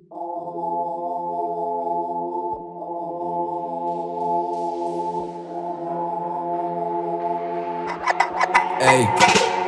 ای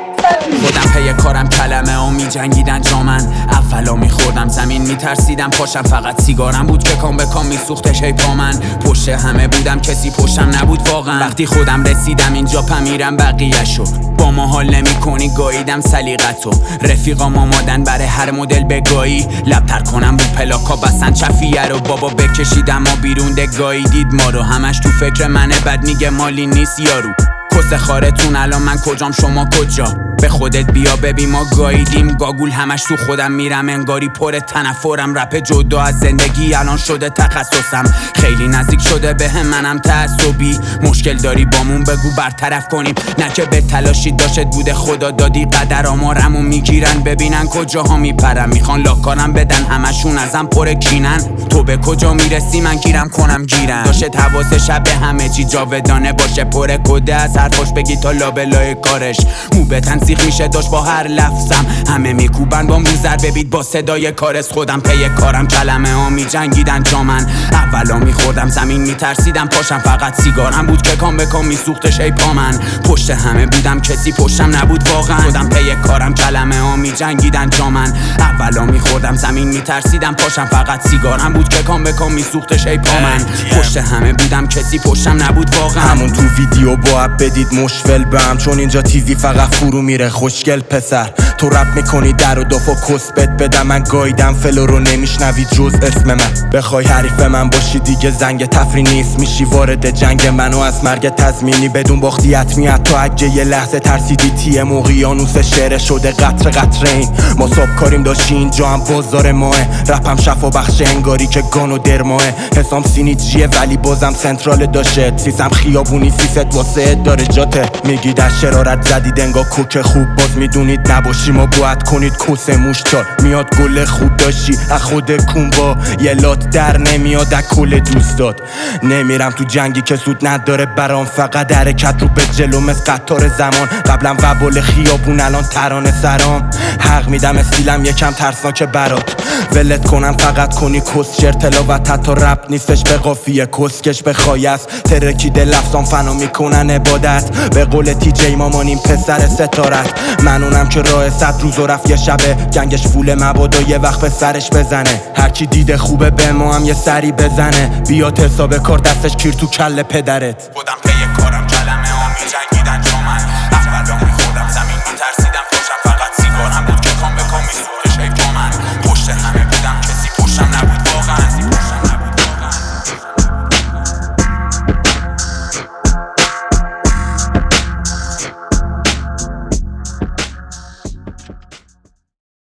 خودم پی کارم کلمه ها می جنگیدن جا من اولا می خوردم زمین می ترسیدم پاشم فقط سیگارم بود که کام به کام می سوختش ای پا من پشت همه بودم کسی پشتم نبود واقعا وقتی خودم رسیدم اینجا پمیرم بقیه شو با ما حال نمی کنی گاییدم سلیقتو رفیقام آمادن برای هر مدل بگایی لبتر کنم رو پلاکا بسن چفیه رو بابا بکشیدم ما بیرون گاییدید ما رو همش تو فکر منه بد میگه مالی نیست یارو کس خارتون الان من کجام شما کجا به خودت بیا ببین ما گاییدیم گاگول همش تو خودم میرم انگاری پر تنفرم رپ جدا از زندگی الان شده تخصصم خیلی نزدیک شده به منم تعصبی مشکل داری بامون بگو برطرف کنیم نه که به تلاشی داشت بوده خدا دادی قدر آمارمو میگیرن ببینن کجاها میپرم میخوان لاکارم بدن همشون ازم پر کینن تو به کجا میرسی من گیرم کنم گیرم داشت حواس شب به همه چی جاودانه باشه پر کده از حرفاش بگی تا لابلای کارش مو به تنسیخ میشه داشت با هر لفظم همه میکوبن بام رو ضربه بیت با صدای کارس خودم پی کارم کلمه ها میجنگیدن جا من اولا میخوردم زمین میترسیدم پاشم فقط سیگارم بود که کام به کام میسوختش ای پا من پشت همه بودم کسی پشتم نبود واقعا خودم پی کارم کلمه ها میجنگیدن جا من اولا میخوردم زمین میترسیدم پاشم فقط سیگارم بود که کام به کام میسوختش ای پا من پشت همه بودم کسی پشتم نبود واقعا همون تو ویدیو با بدید مشفل بهم چون اینجا تیزی فقط فرو میره خوشگل پسر تو رپ میکنی در و دافا کسبت بدم من گایدم فلو رو نمیشنوی جز اسم من بخوای حریف من باشی دیگه زنگ تفری نیست میشی وارد جنگ منو از مرگ تضمینی بدون باختی حتمیت تو اگه یه لحظه ترسیدی تیم اقیانوس شعر شده قطره قطره این ما ساب کاریم داشتی اینجا هم بازار ماه رپم شفا بخش انگاری که گان و درماه حسام سینیجیه ولی بازم سنترال داشت سیسم خیابونی سیست واسه داره جاته میگی در شرارت زدید انگا کوک خوب باز میدونید نباشی ما باید کنید کس موشتار میاد گل خوب داشتی از خود کونبا یه لات در نمیاد از کل دوستات نمیرم تو جنگی که سود نداره برام فقط حرکت رو به جلو مثل قطار زمان قبلا وبال خیابون الان ترانه سرام حق میدم استیلم یکم ترسناکه برات ولت کنم فقط کنی کس شر تلاوت حتی رپ نیستش به قافیه کسکش بخوای از ترکیده لفظام فنا میکنن عبادت به قول تی جی مامانیم پسر ستارت منونم که راه 100 روز و رفت یه شبه گنگش فول مبادا یه وقت به سرش بزنه هرکی دیده خوبه به ما هم یه سری بزنه بیاد حساب کار دستش کیر تو کله پدرت خودم